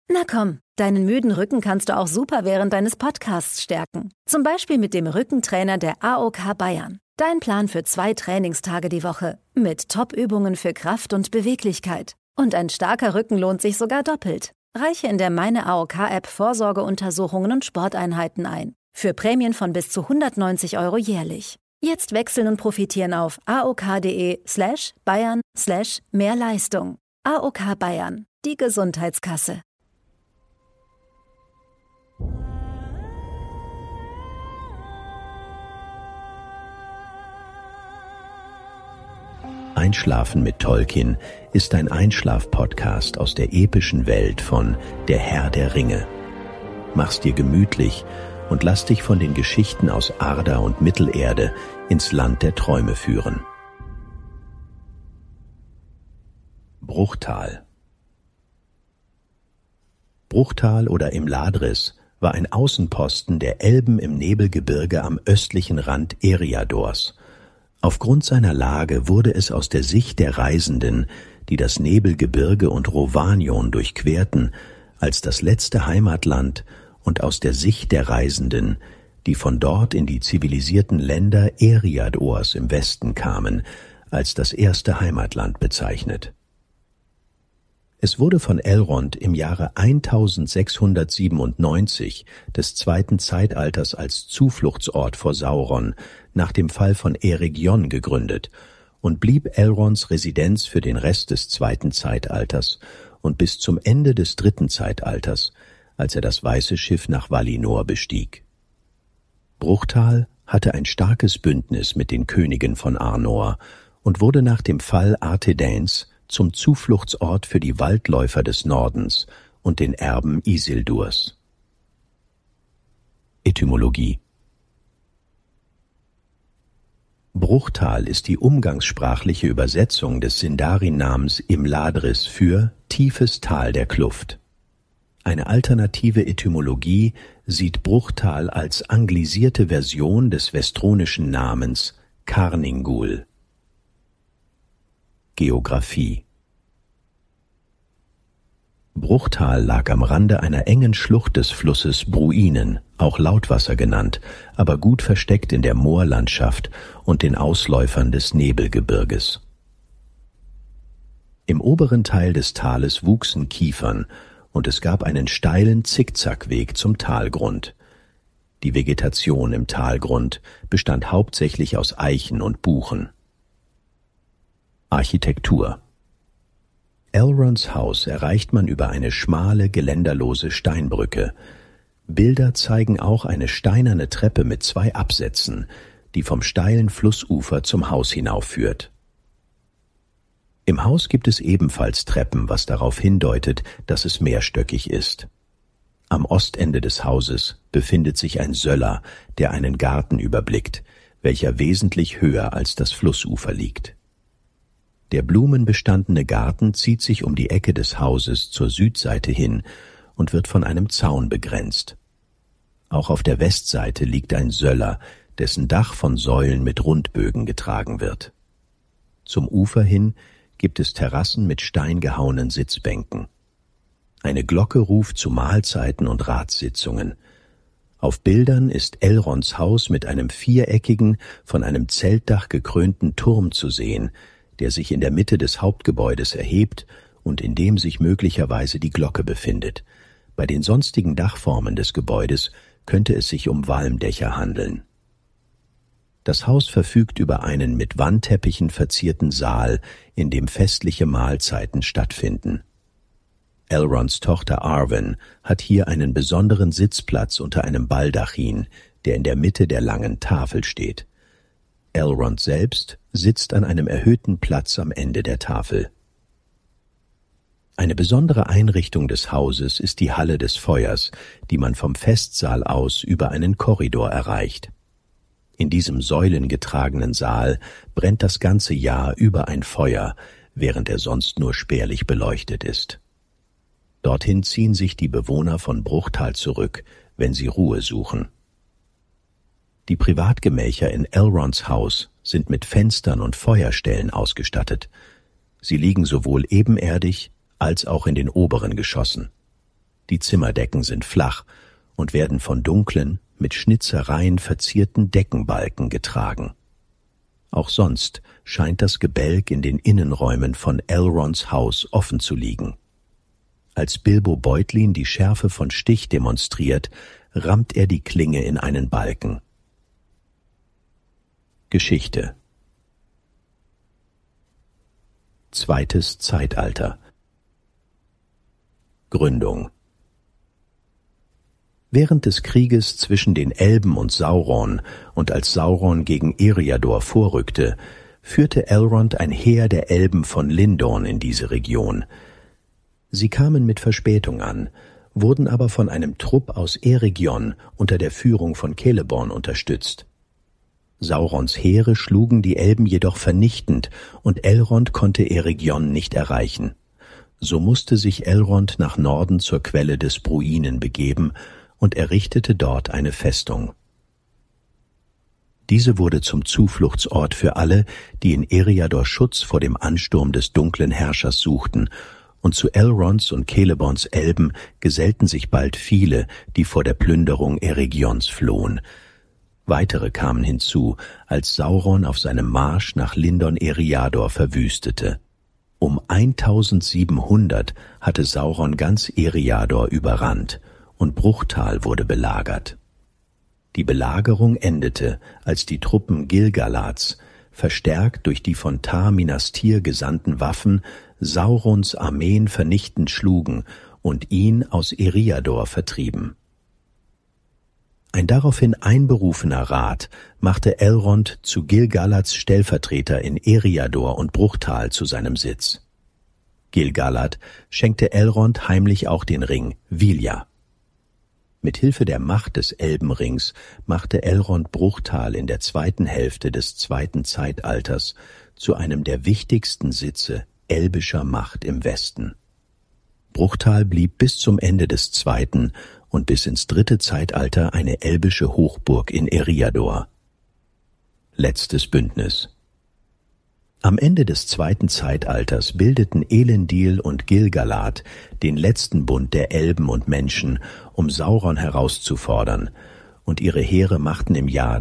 Na komm, deinen müden Rücken kannst du auch super während deines Podcasts stärken. Zum Beispiel mit dem Rückentrainer der AOK Bayern. Dein Plan für 2 Trainingstage die Woche. Mit Top-Übungen für Kraft und Beweglichkeit. Und ein starker Rücken lohnt sich sogar doppelt. Reiche in der Meine AOK-App Vorsorgeuntersuchungen und Sporteinheiten ein. Für Prämien von bis zu 190 € jährlich. Jetzt wechseln und profitieren auf aok.de/bayern/Mehrleistung. AOK Bayern, die Gesundheitskasse. Einschlafen mit Tolkien ist ein Einschlaf-Podcast aus der epischen Welt von Der Herr der Ringe. Mach's dir gemütlich und lass dich von den Geschichten aus Arda und Mittelerde ins Land der Träume führen. Bruchtal. Bruchtal oder Imladris war ein Außenposten der Elben im Nebelgebirge am östlichen Rand Eriadors. Aufgrund seiner Lage wurde es aus der Sicht der Reisenden, die das Nebelgebirge und Rovanion durchquerten, als das letzte Heimatland und aus der Sicht der Reisenden, die von dort in die zivilisierten Länder Eriadors im Westen kamen, als das erste Heimatland bezeichnet. Es wurde von Elrond im Jahre 1697 des zweiten Zeitalters als Zufluchtsort vor Sauron nach dem Fall von Eregion gegründet und blieb Elronds Residenz für den Rest des zweiten Zeitalters und bis zum Ende des dritten Zeitalters, als er das Weiße Schiff nach Valinor bestieg. Bruchtal hatte ein starkes Bündnis mit den Königen von Arnor und wurde nach dem Fall Arthedains zum Zufluchtsort für die Waldläufer des Nordens und den Erben Isildurs. Etymologie. Bruchtal ist die umgangssprachliche Übersetzung des Sindarin-Namens Imladris für tiefes Tal der Kluft. Eine alternative Etymologie sieht Bruchtal als anglisierte Version des westronischen Namens Carningul. Geographie. Bruchtal lag am Rande einer engen Schlucht des Flusses Bruinen, auch Lautwasser genannt, aber gut versteckt in der Moorlandschaft und den Ausläufern des Nebelgebirges. Im oberen Teil des Tales wuchsen Kiefern und es gab einen steilen Zickzackweg zum Talgrund. Die Vegetation im Talgrund bestand hauptsächlich aus Eichen und Buchen. Architektur. Elronds Haus erreicht man über eine schmale, geländerlose Steinbrücke. Bilder zeigen auch eine steinerne Treppe mit 2 Absätzen, die vom steilen Flussufer zum Haus hinaufführt. Im Haus gibt es ebenfalls Treppen, was darauf hindeutet, dass es mehrstöckig ist. Am Ostende des Hauses befindet sich ein Söller, der einen Garten überblickt, welcher wesentlich höher als das Flussufer liegt. Der blumenbestandene Garten zieht sich um die Ecke des Hauses zur Südseite hin und wird von einem Zaun begrenzt. Auch auf der Westseite liegt ein Söller, dessen Dach von Säulen mit Rundbögen getragen wird. Zum Ufer hin gibt es Terrassen mit steingehauenen Sitzbänken. Eine Glocke ruft zu Mahlzeiten und Ratssitzungen. Auf Bildern ist Elronds Haus mit einem viereckigen, von einem Zeltdach gekrönten Turm zu sehen, der sich in der Mitte des Hauptgebäudes erhebt und in dem sich möglicherweise die Glocke befindet. Bei den sonstigen Dachformen des Gebäudes könnte es sich um Walmdächer handeln. Das Haus verfügt über einen mit Wandteppichen verzierten Saal, in dem festliche Mahlzeiten stattfinden. Elronds Tochter Arwen hat hier einen besonderen Sitzplatz unter einem Baldachin, der in der Mitte der langen Tafel steht. Elrond selbst sitzt an einem erhöhten Platz am Ende der Tafel. Eine besondere Einrichtung des Hauses ist die Halle des Feuers, die man vom Festsaal aus über einen Korridor erreicht. In diesem säulengetragenen Saal brennt das ganze Jahr über ein Feuer, während er sonst nur spärlich beleuchtet ist. Dorthin ziehen sich die Bewohner von Bruchtal zurück, wenn sie Ruhe suchen. Die Privatgemächer in Elronds Haus sind mit Fenstern und Feuerstellen ausgestattet. Sie liegen sowohl ebenerdig als auch in den oberen Geschossen. Die Zimmerdecken sind flach und werden von dunklen, mit Schnitzereien verzierten Deckenbalken getragen. Auch sonst scheint das Gebälk in den Innenräumen von Elronds Haus offen zu liegen. Als Bilbo Beutlin die Schärfe von Stich demonstriert, rammt er die Klinge in einen Balken. Geschichte. Zweites Zeitalter. Gründung. Während des Krieges zwischen den Elben und Sauron und als Sauron gegen Eriador vorrückte, führte Elrond ein Heer der Elben von Lindorn in diese Region. Sie kamen mit Verspätung an, wurden aber von einem Trupp aus Eregion unter der Führung von Celeborn unterstützt. Saurons Heere schlugen die Elben jedoch vernichtend und Elrond konnte Eregion nicht erreichen. So musste sich Elrond nach Norden zur Quelle des Bruinen begeben und errichtete dort eine Festung. Diese wurde zum Zufluchtsort für alle, die in Eriador Schutz vor dem Ansturm des dunklen Herrschers suchten, und zu Elronds und Celeborns Elben gesellten sich bald viele, die vor der Plünderung Eregions flohen. Weitere kamen hinzu, als Sauron auf seinem Marsch nach Lindon Eriador verwüstete. Um 1700 hatte Sauron ganz Eriador überrannt, und Bruchtal wurde belagert. Die Belagerung endete, als die Truppen Gil-galads, verstärkt durch die von Tar-Minas-Tir gesandten Waffen, Saurons Armeen vernichtend schlugen und ihn aus Eriador vertrieben. Ein daraufhin einberufener Rat machte Elrond zu Gil-galads Stellvertreter in Eriador und Bruchtal zu seinem Sitz. Gil-galad schenkte Elrond heimlich auch den Ring Vilja. Mit Hilfe der Macht des Elbenrings machte Elrond Bruchtal in der zweiten Hälfte des zweiten Zeitalters zu einem der wichtigsten Sitze elbischer Macht im Westen. Bruchtal blieb bis zum Ende des zweiten und bis ins dritte Zeitalter eine elbische Hochburg in Eriador. Letztes Bündnis. Am Ende des zweiten Zeitalters bildeten Elendil und Gil-galad den letzten Bund der Elben und Menschen, um Sauron herauszufordern, und ihre Heere machten im Jahr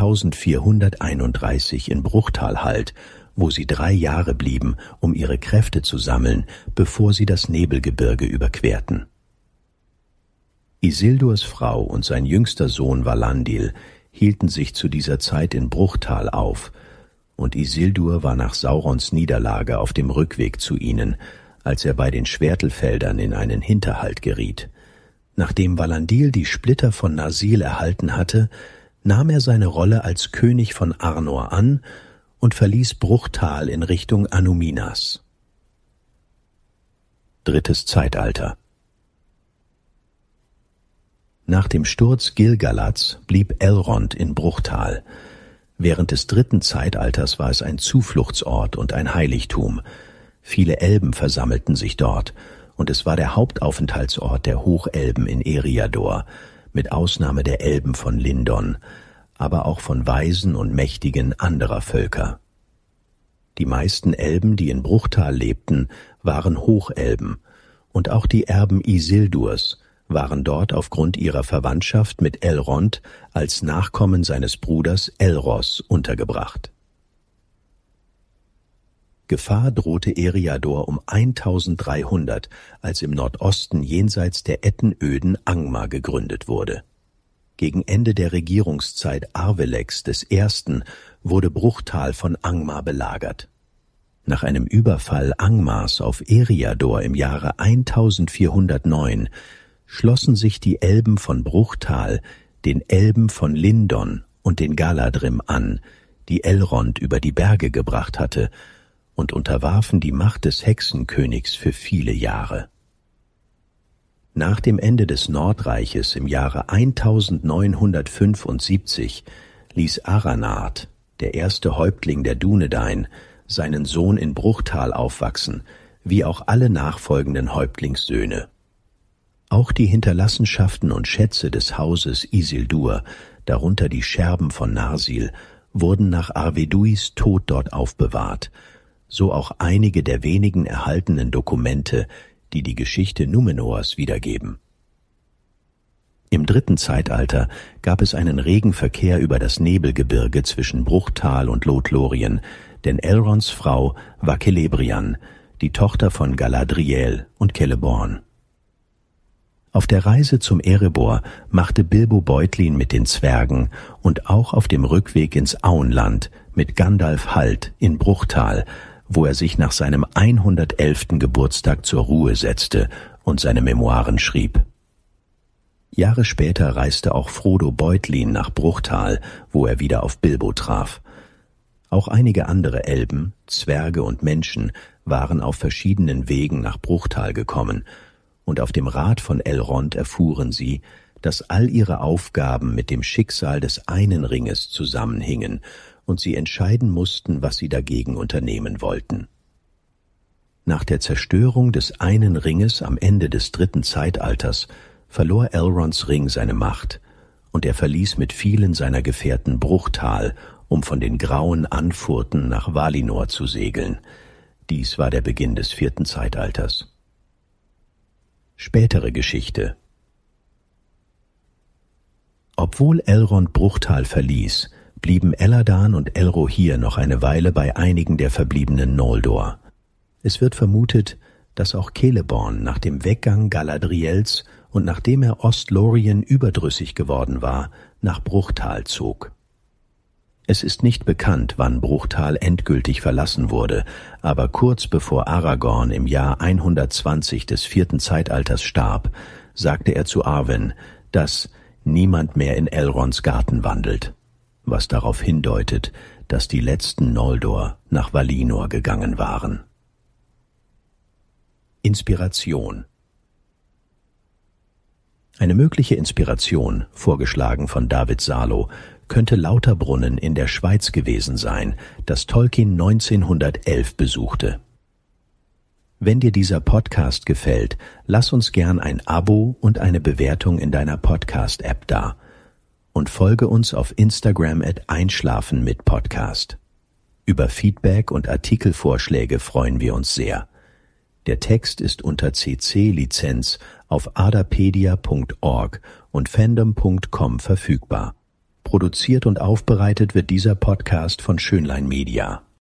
3431 in Bruchtal Halt, wo sie 3 Jahre blieben, um ihre Kräfte zu sammeln, bevor sie das Nebelgebirge überquerten. Isildurs Frau und sein jüngster Sohn Valandil hielten sich zu dieser Zeit in Bruchtal auf, und Isildur war nach Saurons Niederlage auf dem Rückweg zu ihnen, als er bei den Schwertelfeldern in einen Hinterhalt geriet. Nachdem Valandil die Splitter von Narsil erhalten hatte, nahm er seine Rolle als König von Arnor an und verließ Bruchtal in Richtung Anúminas. Drittes Zeitalter. Nach dem Sturz Gil-galads blieb Elrond in Bruchtal. Während des dritten Zeitalters war es ein Zufluchtsort und ein Heiligtum. Viele Elben versammelten sich dort, und es war der Hauptaufenthaltsort der Hochelben in Eriador, mit Ausnahme der Elben von Lindon, aber auch von Weisen und Mächtigen anderer Völker. Die meisten Elben, die in Bruchtal lebten, waren Hochelben, und auch die Erben Isildurs waren dort aufgrund ihrer Verwandtschaft mit Elrond als Nachkommen seines Bruders Elros untergebracht. Gefahr drohte Eriador um 1300, als im Nordosten jenseits der Ettenöden Angmar gegründet wurde. Gegen Ende der Regierungszeit Arvelex I. wurde Bruchtal von Angmar belagert. Nach einem Überfall Angmars auf Eriador im Jahre 1409 schlossen sich die Elben von Bruchtal den Elben von Lindon und den Galadrim an, die Elrond über die Berge gebracht hatte, und unterwarfen die Macht des Hexenkönigs für viele Jahre. Nach dem Ende des Nordreiches im Jahre 1975 ließ Aranard, der erste Häuptling der Dúnedain, seinen Sohn in Bruchtal aufwachsen, wie auch alle nachfolgenden Häuptlingssöhne. Auch die Hinterlassenschaften und Schätze des Hauses Isildur, darunter die Scherben von Narsil, wurden nach Arveduis Tod dort aufbewahrt, so auch einige der wenigen erhaltenen Dokumente, die die Geschichte Númenors wiedergeben. Im 3. Zeitalter gab es einen regen Verkehr über das Nebelgebirge zwischen Bruchtal und Lothlorien, denn Elronds Frau war Celebrian, die Tochter von Galadriel und Celeborn. Auf der Reise zum Erebor machte Bilbo Beutlin mit den Zwergen und auch auf dem Rückweg ins Auenland mit Gandalf Halt in Bruchtal, wo er sich nach seinem 111. Geburtstag zur Ruhe setzte und seine Memoiren schrieb. Jahre später reiste auch Frodo Beutlin nach Bruchtal, wo er wieder auf Bilbo traf. Auch einige andere Elben, Zwerge und Menschen waren auf verschiedenen Wegen nach Bruchtal gekommen, und auf dem Rat von Elrond erfuhren sie, dass all ihre Aufgaben mit dem Schicksal des einen Ringes zusammenhingen und sie entscheiden mussten, was sie dagegen unternehmen wollten. Nach der Zerstörung des einen Ringes am Ende des 3. Zeitalters verlor Elronds Ring seine Macht, und er verließ mit vielen seiner Gefährten Bruchtal, um von den grauen Anfurten nach Valinor zu segeln. Dies war der Beginn des 4. Zeitalters. Spätere Geschichte. Obwohl Elrond Bruchtal verließ, blieben Elladan und Elrohir noch eine Weile bei einigen der verbliebenen Noldor. Es wird vermutet, dass auch Celeborn nach dem Weggang Galadriels und nachdem er Ostlorien überdrüssig geworden war, nach Bruchtal zog. Es ist nicht bekannt, wann Bruchtal endgültig verlassen wurde, aber kurz bevor Aragorn im Jahr 120 des 4. Zeitalters starb, sagte er zu Arwen, dass niemand mehr in Elronds Garten wandelt, was darauf hindeutet, dass die letzten Noldor nach Valinor gegangen waren. Inspiration. Eine mögliche Inspiration, vorgeschlagen von David Salo, könnte Lauterbrunnen in der Schweiz gewesen sein, das Tolkien 1911 besuchte. Wenn dir dieser Podcast gefällt, lass uns gern ein Abo und eine Bewertung in deiner Podcast-App da und folge uns auf Instagram @einschlafen-mit-Podcast. Über Feedback und Artikelvorschläge freuen wir uns sehr. Der Text ist unter CC-Lizenz auf adapedia.org und fandom.com verfügbar. Produziert und aufbereitet wird dieser Podcast von Schönlein Media.